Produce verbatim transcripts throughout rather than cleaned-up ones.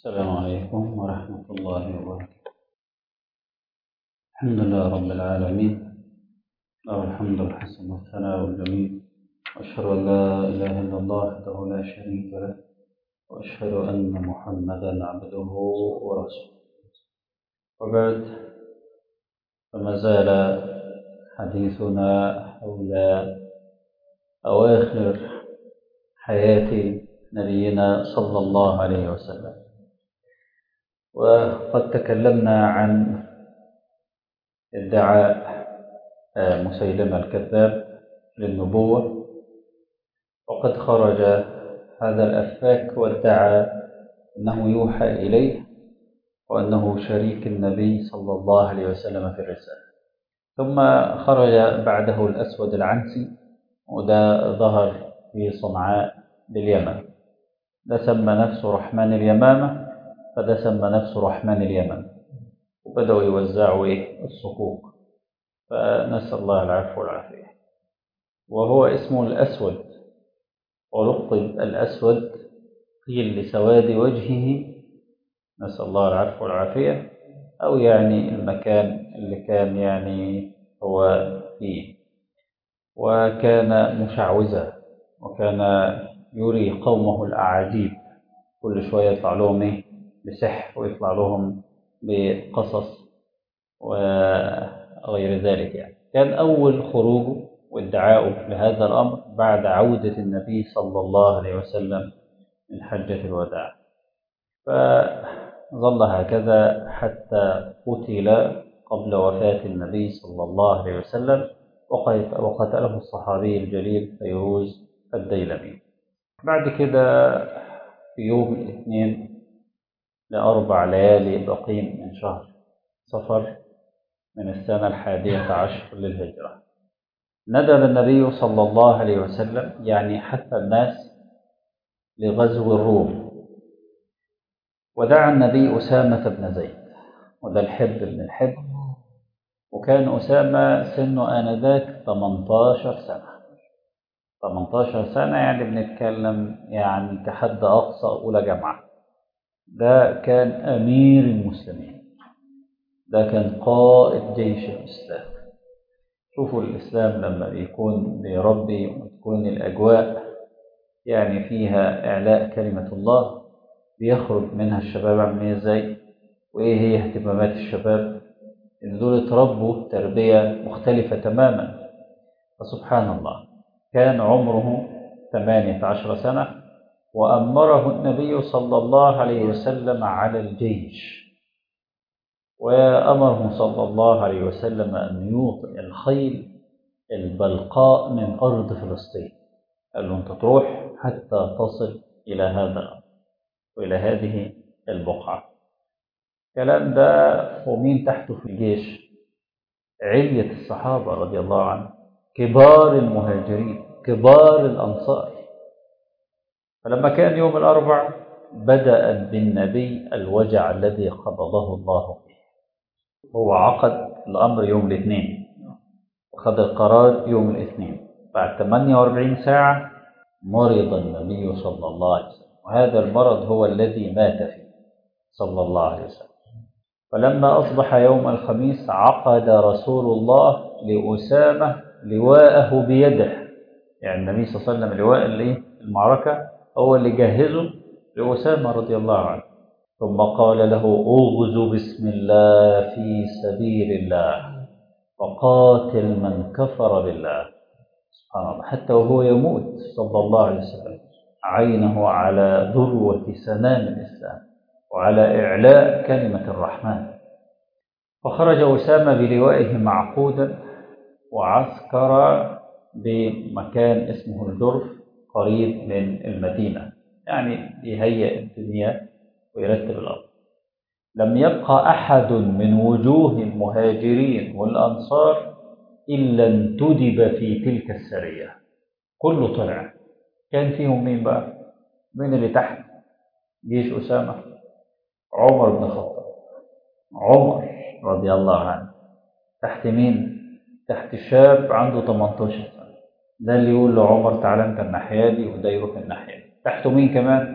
السلام عليكم ورحمة الله وبركاته. الحمد لله رب العالمين، له الحمد الحسن والثناء الجميل، وأشهد أن لا إله إلا الله وحده لا شريك له، وأشهد أن محمدا عبده ورسوله. وبعد، فما زال حديثنا حول أواخر حياة نبينا صلى الله عليه وسلم، وقد تكلمنا عن ادعاء مسيلمة الكذاب للنبوة، وقد خرج هذا الأفاك وادعى أنه يوحى إليه وأنه شريك النبي صلى الله عليه وسلم في الرسالة. ثم خرج بعده الأسود العنسي، وده ظهر في صنعاء باليمن، ده سمى نفسه رحمن اليمامة، فده سمى نفسه رحمن اليمن، وبدأوا يوزعوا الصكوك، فنسأل الله العفو والعافية. وهو اسمه الأسود، ولقب الأسود قيل لسواد وجهه، نسأل الله العفو والعافية، أو يعني المكان اللي كان يعني هو فيه. وكان مشعوذا، وكان يري قومه الأعاجيب، كل شوية يطلع لهم إيه بسحر، ويطلع لهم بقصص وغير ذلك. يعني كان أول خروجه وادعاؤه لهذا الأمر بعد عودة النبي صلى الله عليه وسلم من حجة الوداع، فظل هكذا حتى قتل قبل وفاة النبي صلى الله عليه وسلم، وقتله الصحابي الجليل فيروز الديلمي. بعد كده في يوم الاثنين لأربع ليالي بقين من شهر صفر من السنة الحادية عشر للهجرة، ندب النبي صلى الله عليه وسلم يعني حتى الناس لغزو الروم، ودعا النبي أسامة بن زيد، وده الحب بن الحب، وكان أسامة سنه آنذاك ثمانية عشر سنة. ثمانية عشر سنة يعني بنتكلم يعني كحد أقصى أولى جامعة. ده كان أمير المسلمين، ده كان قائد جيش الإسلام. شوفوا الإسلام لما بيكون بيربي وتكون الأجواء يعني فيها إعلاء كلمة الله، بيخرج منها الشباب عاملين إزاي، وإيه هي اهتمامات الشباب، إن دول اتربوا تربية مختلفة تماما. فسبحان الله، كان عمره ثمانية عشر سنة، وأمره النبي صلى الله عليه وسلم على الجيش، وأمره صلى الله عليه وسلم أن يوطئ الخيل البلقاء من أرض فلسطين. قال له أنت تروح حتى تصل إلى هذا الأرض وإلى هذه البقعة. الكلام ده ومين تحته في الجيش؟ علية الصحابة رضي الله عنهم، كبار المهاجرين، كبار الأنصار. فلما كان يوم الأربع بدأ بالنبي الوجع الذي قبضه الله فيه. هو عقد الأمر يوم الاثنين، وخذ القرار يوم الاثنين. بعد ثمانية وأربعين ساعة مرض النبي صلى الله عليه وسلم، وهذا المرض هو الذي مات فيه صلى الله عليه وسلم. فلما أصبح يوم الخميس عقد رسول الله لأسامة لواءه بيده، يعني النبي صلى الله عليه وسلم لواء المعركة هو اللي جهزه لأسامة رضي الله عنه، ثم قال له أغزو بسم الله في سبيل الله وقاتل من كفر بالله. سبحان الله، حتى وهو يموت صلى الله عليه وسلم عينه على ذروة سنام الإسلام وعلى إعلاء كلمة الرحمن. فخرج أسامة بلوائه معقودا، وعسكر بمكان اسمه الجرف قريب من المدينة، يعني يهيئ الدنيا ويرتب الأرض. لم يبقى أحد من وجوه المهاجرين والأنصار إلا انتدب في تلك السرية، كله طلع. كان فيهم مين بقى؟ مين اللي تحت جيش أسامة؟ عمر بن الخطاب، عمر رضي الله عنه. تحت مين؟ تحت شاب عنده ثمانية عشر سنة، ده اللي يقول له عمر تعالى انت الناحية دي، وده يروح الناحية دي. تحته مين كمان؟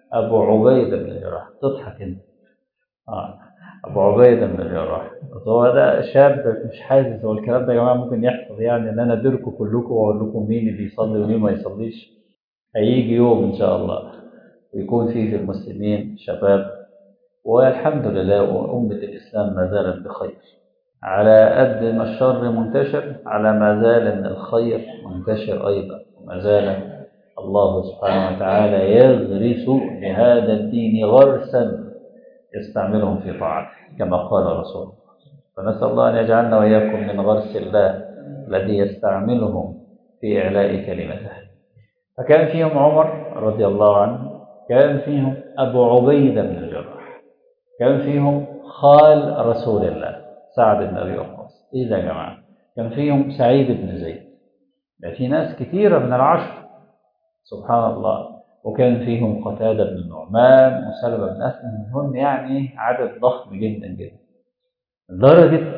أبو عبيدة بن الجراح. تضحك أنت. آه. أبو عبيدة بن الجراح. هو ده شاب مش حاسس هو الكلام ده يا جماعة ممكن يحصل، يعني إن أنا أدركم كلكم وأقول لكم مين اللي يصلي ومين ما يصليش. هيجي يوم إن شاء الله ويكون فيه في المسلمين شباب، والحمد لله وأمة الإسلام ما زالت بخير. على قد ما الشر منتشر على ما زال أن الخير منتشر أيضا، وما زال الله سبحانه وتعالى يغرس لهذا الدين غرسا يستعملهم في طاعته كما قال رسوله. فنسأل الله أن يجعلنا وإياكم من غرس الله الذي يستعملهم في إعلاء كلمته. فكان فيهم عمر رضي الله عنه، كان فيهم أبو عبيدة بن الجراح، كان فيهم خال رسول الله سعد بن أبي وقاص. إيه ده يا جماعة؟ كان فيهم سعيد بن زيد. ده في ناس كثيرة من العشر سبحان الله. وكان فيهم قتادة بن النعمان وسلمة بن أسلم. هم يعني عدد ضخم جدا جدا، لدرجة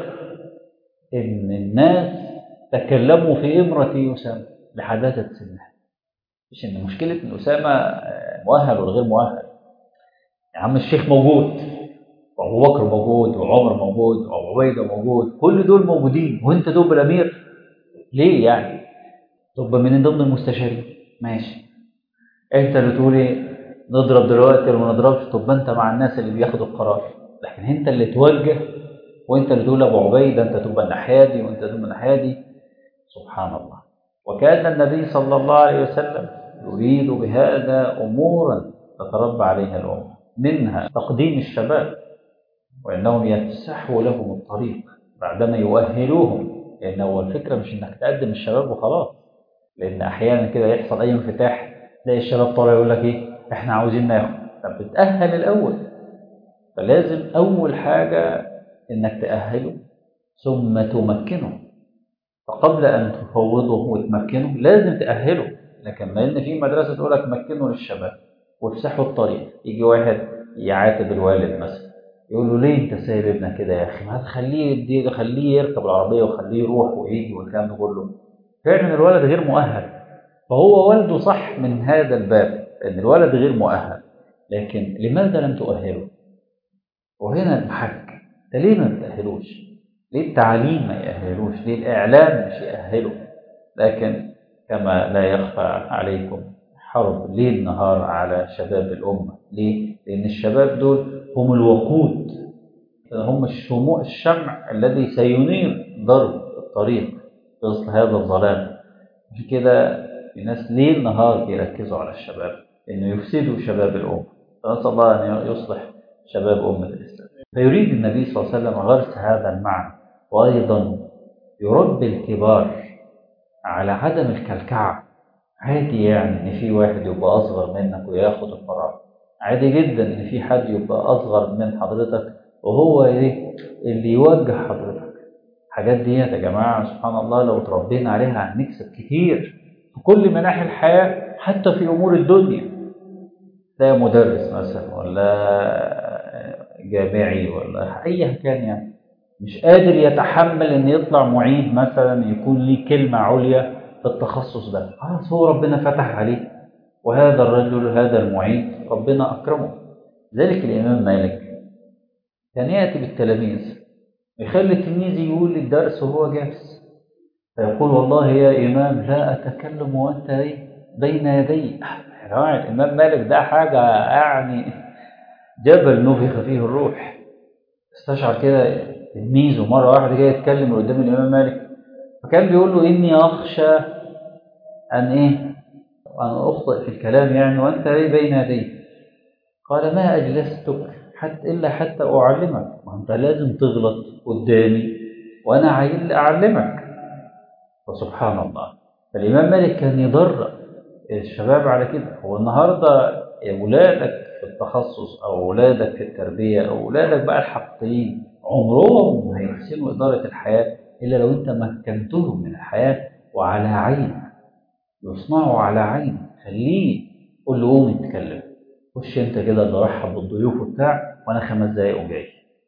إن الناس تكلموا في إمرة أسامة لحداثة سنه. مش إن مشكلة إن أسامة مؤهل ولا غير مؤهل. يا عم الشيخ موجود، وأبو بكر موجود، وعمر موجود، وأبو عبيدة موجود، كل دول موجودين وأنت دوب الأمير ليه يعني؟ طب من ضمن المستشارين ماشي، أنت اللي تقولي نضرب دلوقتي ولا ما نضربش، طب أنت مع الناس اللي بياخدوا القرار، لكن أنت اللي توجه وأنت اللي تقول أبو عبيدة أنت تبقى الناحية دي وأنت تبقى الناحية دي. سبحان الله. وكان النبي صلى الله عليه وسلم يريد بهذا أمورا تتربى عليها الأمة، منها تقديم الشباب وإنهم يفسحوا لهم الطريق بعدما يؤهلوهم. لأن هو الفكرة مش إنك تقدم الشباب وخلاص، لأن أحيانا كده يحصل أي انفتاح تلاقي الشباب طالع يقول لك إيه إحنا عاوزين ناخد. طب بتأهل الأول، فلازم أول حاجة إنك تأهله ثم تمكنه. فقبل أن تفوضه وتمكنه لازم تأهله. لكن ما إن في مدرسة تقول لك مكنه للشباب وافسحوا الطريق، يجي واحد يعاتب الوالد مثلا يقول له ليه انت سايب ابنك كده يا اخي، ما تخليه يدي خليه يركب العربيه وخليه يروح ويجي والكلام ده كله. فعلا الولد غير مؤهل، فهو والده صح من هذا الباب ان الولد غير مؤهل، لكن لماذا لم تؤهله؟ وهنا المحك، انت ليه ما بتأهلوش؟ ليه التعليم ما يأهلوش؟ ليه الإعلام مش يأهله؟ لكن كما لا يخفى عليكم حرب ليل نهار على شباب الأمة. ليه؟ لأن الشباب دول هم الوقود، هم الشموع الشمع الذي سينير ضرب الطريق في وسط هذا الظلام. عشان كده الناس ليل نهار بيركزوا على الشباب إنه يفسدوا شباب الأمة. فنسأل الله أن يصلح شباب أمة الإسلام. فيريد النبي صلى الله عليه وسلم غرس هذا المعنى، وأيضا يربي الكبار على عدم الكلكعة. عادي يعني إن في واحد يبقى أصغر منك وياخد القرار، عادي جدا إن في حد يبقى أصغر من حضرتك وهو إيه اللي يوجه حضرتك. الحاجات دي يا جماعة سبحان الله لو تربينا عليها هنكسب كتير في كل مناحي الحياة، حتى في أمور الدنيا. ده مدرس مثلا ولا جامعي ولا أي كان يعني مش قادر يتحمل إن يطلع معيد مثلا يكون ليه كلمة عليا في التخصص ده، خلاص هو ربنا فتح عليه، وهذا الرجل هذا المعيد ربنا أكرمه. ذلك الإمام مالك كان يأتي بالتلاميذ يخلي التلميذ يقول الدرس وهو جالس، فيقول والله يا إمام لا أتكلم وأنت بين يدي. يا جماعة الإمام مالك ده حاجة يعني جبل نفخ فيه الروح. استشعر كده تلميذه مرة واحدة جاي يتكلم قدام الإمام مالك، فكان بيقول له إني أخشى أن إيه أن أخطئ في الكلام يعني وأنت بين يدي. قال ما أجلستك حتى إلا حتى أعلمك، وأنت لازم تغلط قدامي وأنا عايز أعلمك. وسبحان الله. فالإمام مالك كان يدرب الشباب على كده. هو النهاردة أولادك في التخصص أو أولادك في التربية أو أولادك بقى الحقيقيين عمرهم ما هيحسنوا إدارة الحياة إلا لو أنت مكنتهم من الحياة وعلى عين، يصنعوا على عين. خليه قول له قوم يتكلم، خش أنت كده اللي رحب بالضيوف وبتاع وأنا خمس دقايق وجاي.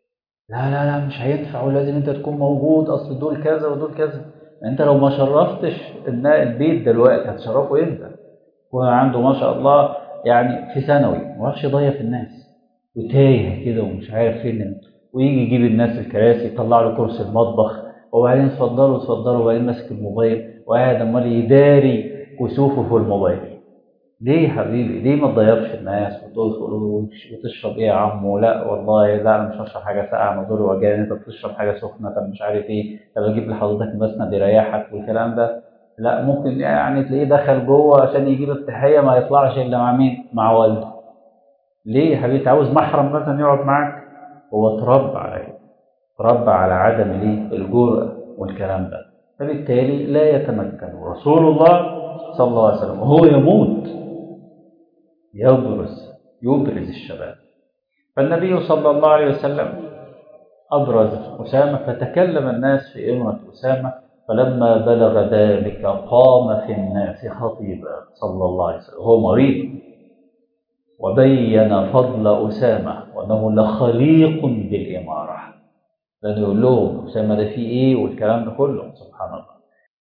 لا لا لا مش هينفع ولازم أنت تكون موجود، أصل دول كذا ودول كذا. أنت لو ما شرفتش البيت دلوقتي هتشرفه إمتى؟ وعنده ما شاء الله يعني في ثانوي ما عرفش يضيف الناس وتايه كده ومش عارف فين، ويجي يجيب الناس الكراسي يطلع له كرسي المطبخ وبعدين اتفضلوا اتفضلوا وبعدين ماسك الموبايل وقاعد عمال يداري كسوفه في الموبايل. ليه يا حبيبي؟ ليه ما تضيفش الناس وتدخل وتشرب ايه يا عم؟ لا والله لا انا مش هشرب حاجه ساقعه انا دوري وجعني، انت بتشرب حاجه سخنه، طب مش عارف ايه، طب اجيب لحضرتك مسند يريحك والكلام ده. لا ممكن يعني تلاقيه دخل جوه عشان يجيب التحيه ما يطلعش الا مع مين؟ مع والده. ليه يا حبيبي؟ عاوز محرم مثلا يقعد معاك؟ هو اتربى على كده، اتربى على عدم الايه؟ الجرأة والكلام ده، فبالتالي لا يتمكن. رسول الله صلى الله عليه وسلم وهو يموت يبرز يبرز الشباب. فالنبي صلى الله عليه وسلم أبرز أسامة فتكلم الناس في إمرة أسامة، فلما بلغ ذلك قام في الناس خطيبا صلى الله عليه وسلم وهو مريض، وبين فضل أسامة وأنه لخليق بالإمارة، لأنه يقول لهم أسامة ده فيه إيه والكلام ده كله سبحان الله.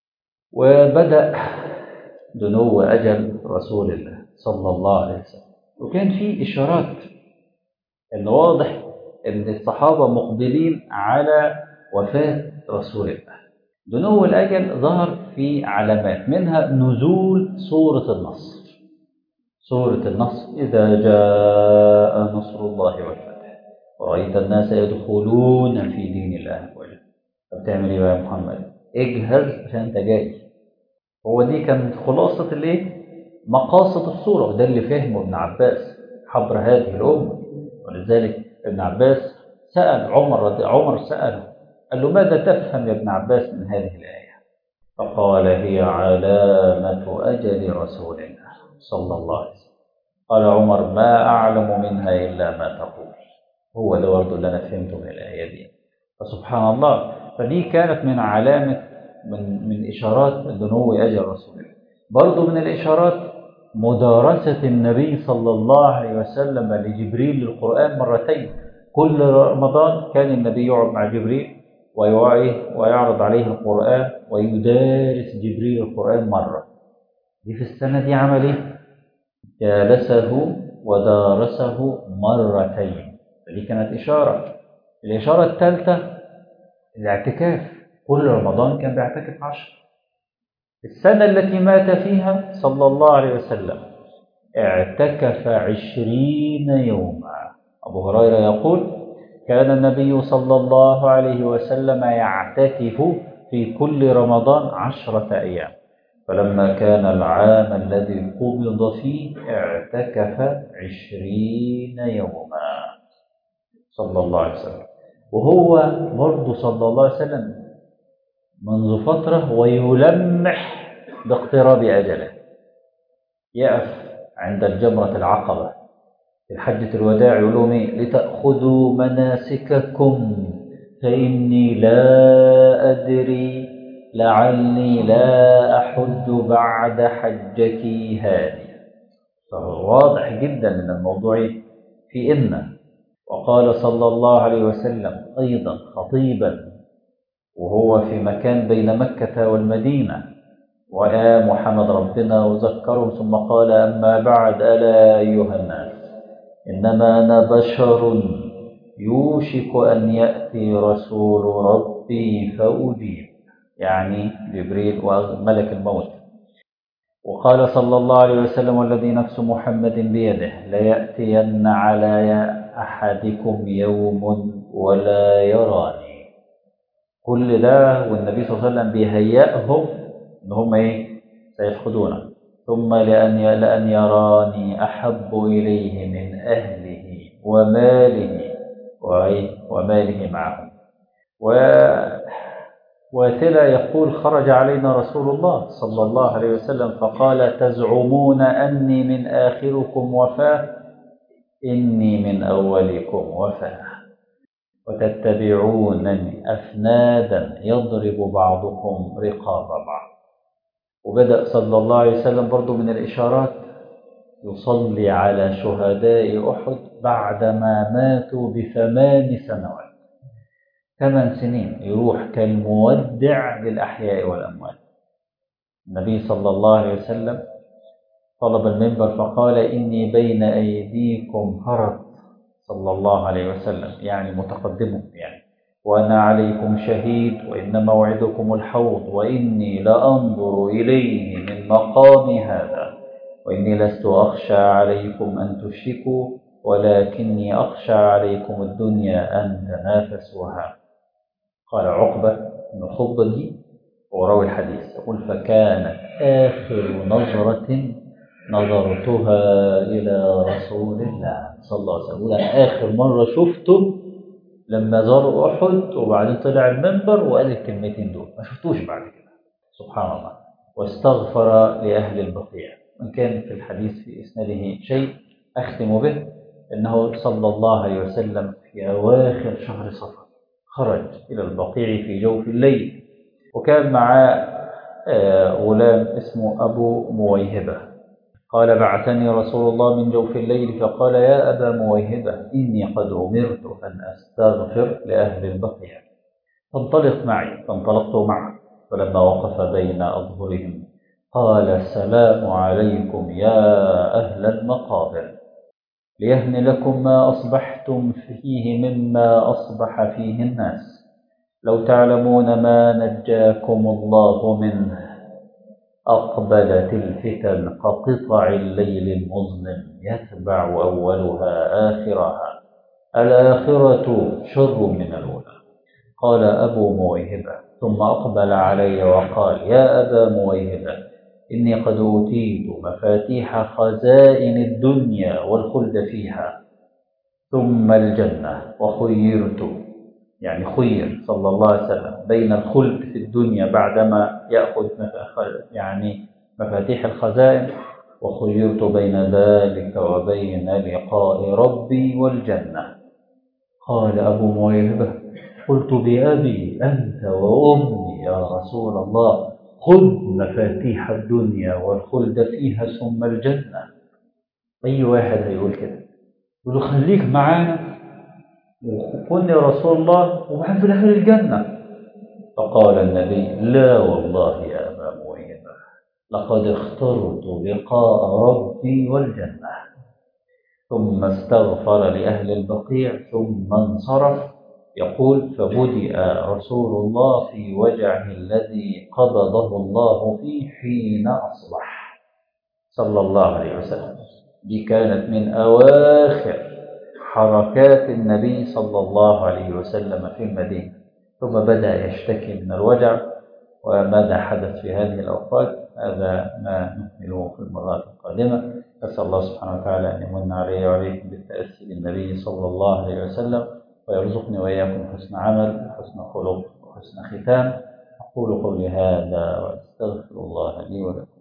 وبدأ دنو أجل رسول الله صلى الله عليه وسلم، وكان في إشارات إن واضح إن الصحابة مقبلين على وفاة رسول الله. دنو الأجل ظهر في علامات، منها نزول سورة النصر. سورة النصر إذا جاء نصر الله والفتح ورأيت الناس يدخلون في دين الله أفواجا. طب تعمل إيه يا محمد؟ اجهز عشان أنت جاي. هو دي كانت خلاصة الإيه؟ مقاصد السورة، وده اللي فهمه ابن عباس حبر هذه الأمة. ولذلك ابن عباس سأل عمر رضي عمر سأله قال له ماذا تفهم يا ابن عباس من هذه الآية؟ فقال هي علامة أجل رسول الله صلى الله عليه وسلم. قال عمر ما أعلم منها إلا ما تقول. هو ده برضه اللي أنا فهمته من الآية دي. فسبحان الله، فدي كانت من علامة من من إشارات دنو أجل رسول الله. برضه من الإشارات مدارسة النبي صلى الله عليه وسلم لجبريل القرآن مرتين. كل رمضان كان النبي يقعد مع جبريل ويوعيه ويعرض عليه القرآن ويدارس جبريل القرآن مرة. دي في السنة دي عمل إيه؟ جالسه ودارسه مرتين. دي كانت إشارة. الإشارة الثالثة الاعتكاف، كل رمضان كان بيعتكف عشر. السنة التي مات فيها صلى الله عليه وسلم اعتكف عشرين يوما. أبو هريرة يقول كان النبي صلى الله عليه وسلم يعتكف في كل رمضان عشرة أيام، فلما كان العام الذي قبض فيه اعتكف عشرين يوما صلى الله عليه وسلم. وهو برضه صلى الله عليه وسلم منذ فترة ويلمح باقتراب أجله، يقف عند الجمرة العقبة في حجة الوداع يقول لهم إيه؟ لتأخذوا مناسككم فإني لا أدري لعلي لا أحج بعد حجتي هذه. فهو واضح جدا من الموضوع في إن. وقال صلى الله عليه وسلم أيضا خطيبا وهو في مكان بين مكة والمدينة وآ محمد ربنا وذكرهم ثم قال أما بعد ألا أيها الناس إنما أنا بشر يوشك أن يأتي رسول ربي فأجيب، يعني جبريل وملك الموت. وقال صلى الله عليه وسلم والذي نفس محمد بيده ليأتين على أحدكم يوم ولا يراني. كل ده والنبي صلى الله عليه وسلم بيهيئهم ان هم ايه؟ سيفقدونه. ثم لأن لأن يراني أحب إليه من أهله وماله وماله معهم. وواثلة يقول خرج علينا رسول الله صلى الله عليه وسلم فقال تزعمون أني من آخركم وفاة إني من أولكم وفاة وتتبعونني أفنادا يضرب بعضكم رقاب بعض. وبدأ صلى الله عليه وسلم برضو من الإشارات يصلي على شهداء أحد بعدما ماتوا بثمان سنوات. ثمان سنين يروح كالمودع للأحياء والأموات. النبي صلى الله عليه وسلم طلب المنبر فقال إني بين أيديكم هرط صلى الله عليه وسلم، يعني متقدمكم يعني، وأنا عليكم شهيد، وإن موعدكم الحوض، وإني لأنظر إليه من مقامي هذا، وإني لست أخشى عليكم أن تشركوا، ولكني أخشى عليكم الدنيا أن تنافسوها. قال عقبة بن خضر وراوي الحديث يقول فكانت آخر نظرة نظرتها إلى رسول الله صلى الله عليه وسلم، أنا آخر مرة شفته لما زار أحد وبعدين طلع المنبر وقال الكلمتين دول، ما شفتوش بعد كده. سبحان الله. واستغفر لأهل البقيع. وإن كان في الحديث في إسناده شيء أختم به، إنه صلى الله عليه وسلم في أواخر شهر صفر خرج إلى البقيع في جوف الليل، وكان معاه غلام اسمه أبو مويهبة. قال بعثني رسول الله من جوف الليل فقال يا أبا مويهبة إني قد أمرت أن أستغفر لأهل البقيع فانطلق معي، فانطلقت معه، فلما وقف بين أظهرهم قال السلام عليكم يا أهل المقابر، ليهن لكم ما أصبحتم فيه مما أصبح فيه الناس، لو تعلمون ما نجاكم الله منه. أقبلت الفتن كقطع الليل المظلم يتبع أولها آخرها، الآخرة شر من الأولى. قال أبو مويهبة ثم أقبل علي وقال يا أبا مويهبة إني قد أوتيت مفاتيح خزائن الدنيا والخلد فيها ثم الجنة، وخيرت، يعني خير صلى الله عليه وسلم بين الخلد في الدنيا بعدما يأخذ يعني مفاتيح الخزائن، وخيرت بين ذلك وبين لقاء ربي والجنة. قال أبو مويهبة قلت بأبي أنت وأمي يا رسول الله خذ مفاتيح الدنيا والخلد فيها ثم الجنة. أي واحد هيقول كده؟ يقول له خليك معانا وكن يا رسول الله وبعد في الآخر الجنة. فقال النبي لا والله يا أبا مويهبة لقد اخترت لقاء ربي والجنة. ثم استغفر لأهل البقيع ثم انصرف. يقول فبدأ رسول الله في وجعه الذي قبضه الله فيه حين أصبح صلى الله عليه وسلم. دي كانت من أواخر حركات النبي صلى الله عليه وسلم في المدينة، ثم بدأ يشتكي من الوجع. وماذا حدث في هذه الأوقات هذا ما نكمله في المرات القادمة. أسأل الله سبحانه وتعالى أن يمن علي وعليكم بالتأسي بالنبي صلى الله عليه وسلم، ويرزقني وإياكم حسن عمل وحسن خلق وحسن ختام. أقول قولي هذا وأستغفر الله لي ولكم.